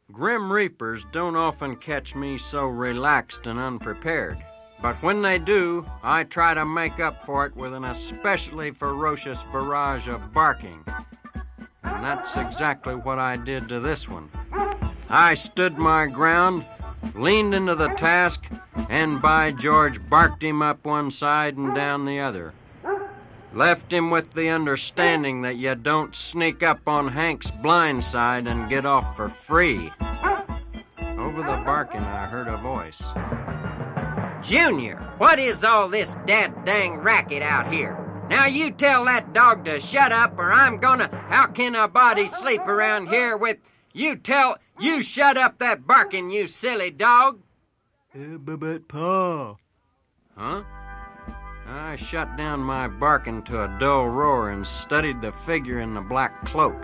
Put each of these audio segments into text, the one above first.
Grim Reapers don't often catch me so relaxed and unprepared. But when they do, I try to make up for it with an especially ferocious barrage of barking. And that's exactly what I did to this one. I stood my ground, leaned into the task, and by George, barked him up one side and down the other. Left him with the understanding that you don't sneak up on Hank's blind side and get off for free. Over the barking, I heard a voice. Junior, what is all this dang racket out here? Now you tell that dog to shut up or I'm gonna... How can a body sleep around here with... You shut up that barking, you silly dog. But Pa. Huh? I shut down my barking to a dull roar and studied the figure in the black cloak.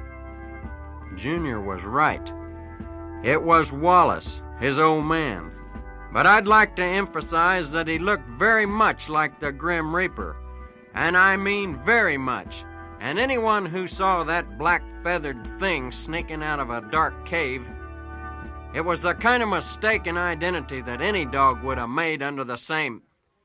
Junior was right. It was Wallace, his old man. But I'd like to emphasize that he looked very much like the Grim Reaper. And I mean very much. And anyone who saw that black feathered thing sneaking out of a dark cave, it was the kind of mistaken identity that any dog would have made under the same...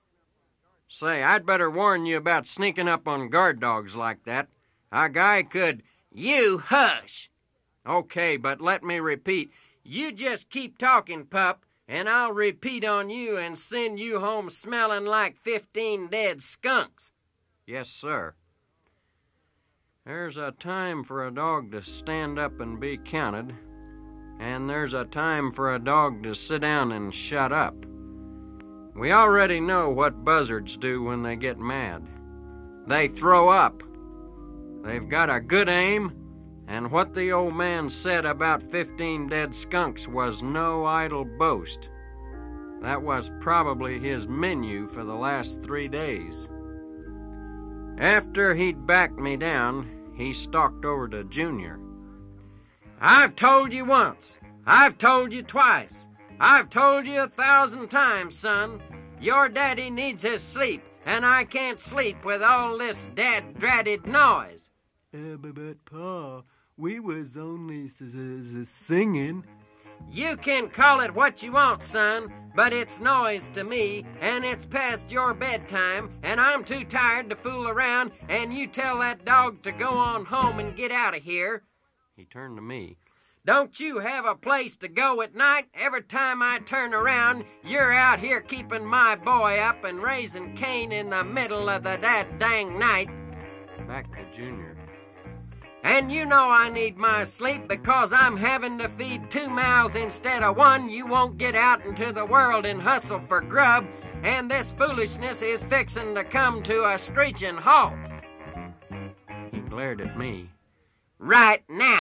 Say, I'd better warn you about sneaking up on guard dogs like that. A guy could... You hush! Okay, but let me repeat. You just keep talking, pup, and I'll repeat on you and send you home smelling like 15 dead skunks. Yes, sir. There's a time for a dog to stand up and be counted, and there's a time for a dog to sit down and shut up. We already know what buzzards do when they get mad. They throw up. They've got a good aim, and what the old man said about 15 dead skunks was no idle boast. That was probably his menu for the last 3 days. After he'd backed me down, he stalked over to Junior. I've told you once. I've told you twice. I've told you 1,000 times, son. Your daddy needs his sleep, and I can't sleep with all this dad-dratted noise. But Pa, we was only singing. You can call it what you want, son, but it's noise to me, and it's past your bedtime, and I'm too tired to fool around, and you tell that dog to go on home and get out of here. He turned to me. Don't you have a place to go at night? Every time I turn around, you're out here keeping my boy up and raising Cain in the middle of the dang night. Back to Junior. And you know I need my sleep because I'm having to feed 2 mouths instead of 1. You won't get out into the world and hustle for grub, and this foolishness is fixing to come to a screeching halt. He glared at me. Right now.